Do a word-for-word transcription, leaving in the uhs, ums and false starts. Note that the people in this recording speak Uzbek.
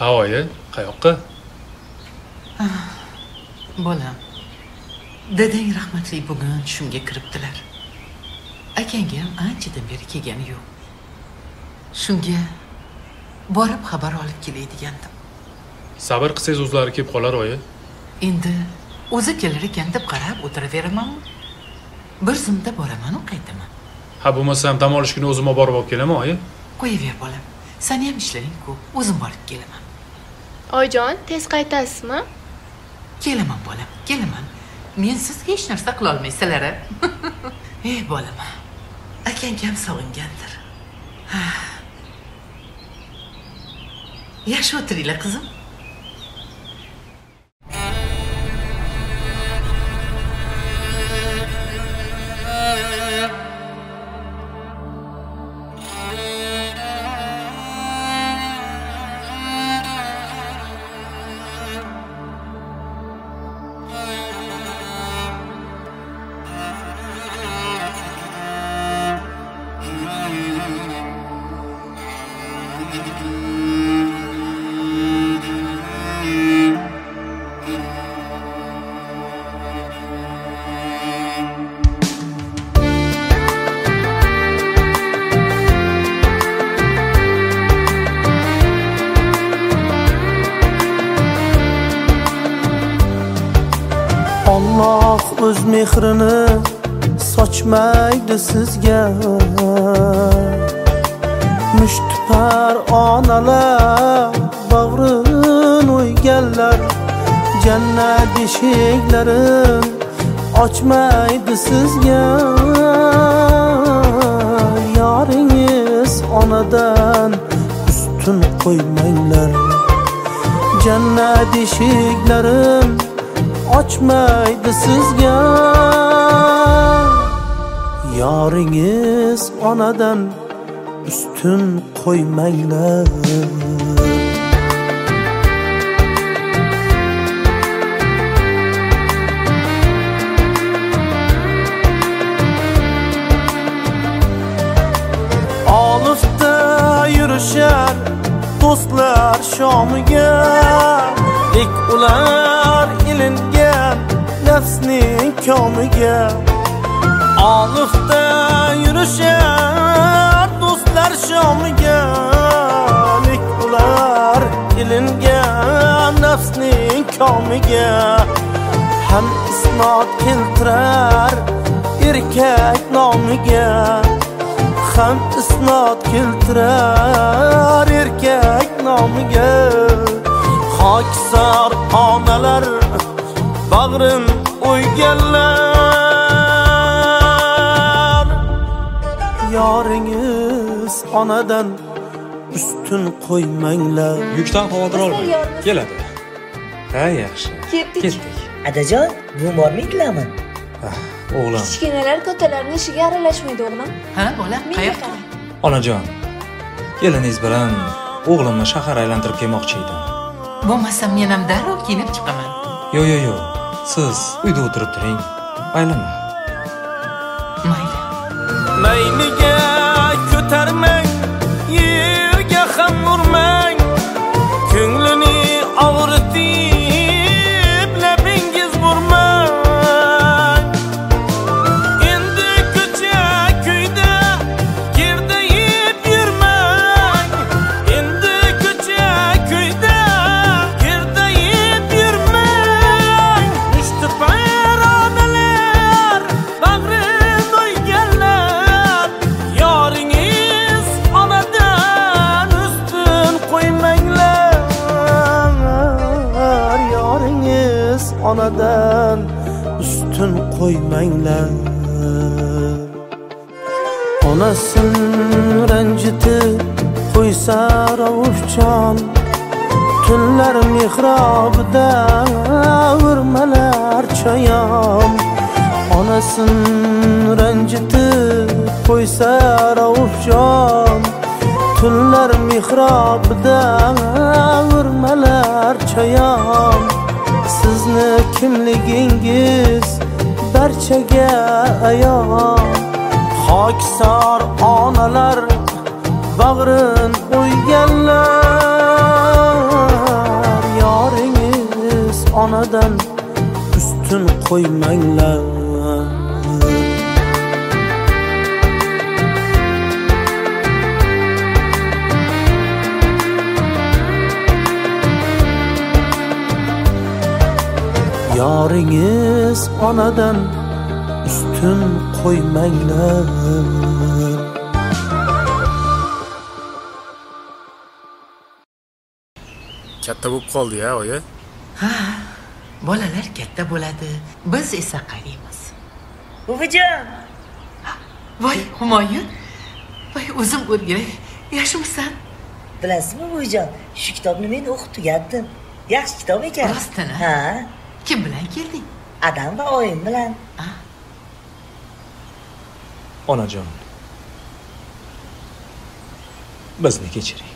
Ha, oyi, qayoqqa? Bolam, dadang rahmatli bugun tushimga kiribdilar. Akangga ham anchadan beri kelgani yo'q. Shunga borib xabar olib kelay degandim. Sabr qilsangiz o'zlari kelib qolar, oyi. Endi o'zi kelar ekan deb qarab o'tiraveramanmi? Bir zumda boraman u qaytaman. Ha, bo'lmasa ham dam olish kuni o'zim borib olib kelaman, oyi. Qo'yaver bolam. Seni ham ishlaring ko'p, o'zim borib kelaman. Oyijon, tez qaytasizmi? Kelaman bolam, kelaman. Men sizga hech narsa qila olmaysizlar. Ey bolam. Akang ham sog'ingandir. Yaxshi o'tiringlar qizim. Allah o'z mehrini sochmaydi sizga. Mushtipar onalar bag'rin o'yganlar, jannat eshiklarin ochmaydi sizga. Yoringiz onadan ustun qo'ymanglar, jannat eshiklarin ochmaydi sizga. Yoringiz onadan ustun qo'ymanglar. Olifda yurishar do'stlar shomiga, lek ular ilingan nafsning komiga. Olifda yurishar do'stlar shomiga, lek ular ilingan nafsning komiga. Ham isnod keltirar erkak nomiga, ham isnod keltirar erkak nomiga. Hokisor onalar bag'rin o'yganlar, yoringiz onadan ustun qo'ymanglar. Yukdan xavotir olmang, keladi. Ha, yaxshi. Ketdik. Adajon, bu bormidinglarmi? O'g'lim. Kichkinalar kattalarning ishiga aralashmaydi, o'g'lim. Ha, bolam, qayoqqa? Onajon, keliningiz bilan o'g'limni shahar aylantirib kelmoqchi edim. Bo'lmasa men ham darrov kiyinib chiqaman. Yo, yo, yo. Siz uyda o'tirib turing. Maylimi? Mayli. Mayliga ko'tarmang, yerga ham urmang. Ko'nglini og'ritib labingiz burmang. Endi ko'cha kuyda gerdayib yurmang. Endi ko'cha kuyda gerdayib yurmang. Mushtipar onalar bag'rin o'yganlar, yoringiz onadan ustun qo'ymanglar. Yoringiz onadan ustun qo'ymanglar. Onasin ranjitib qo'ysa ravufjon, tunlar mehrobida urmalar choyam. Onasin ranjitib qo'ysa ravufjon, tunlar mehrobida urmalar choyam. Sizni kimligingiz barchaga ayon. Hokisor onalar bag'rin o'yganlar, onadan ustun qo'ymanglar. Yoringiz onadan ustun qo'ymanglar. Katta bo'lib qoldi-ya, oyi. Ha, bolalar katta bo'ladi, biz esa qariymiz. Buvijon, Voy, Humoyun. Voy, o'zim o'rgilay. Yaxshimisan? bilasizmi buvijon, shu kitobni men o'qib tugatdim. Yaxshi kitob ekan. Rostini? Ha, Kim bilan kelding? Adam va oyim bilan. Onajon, bizni kechiring.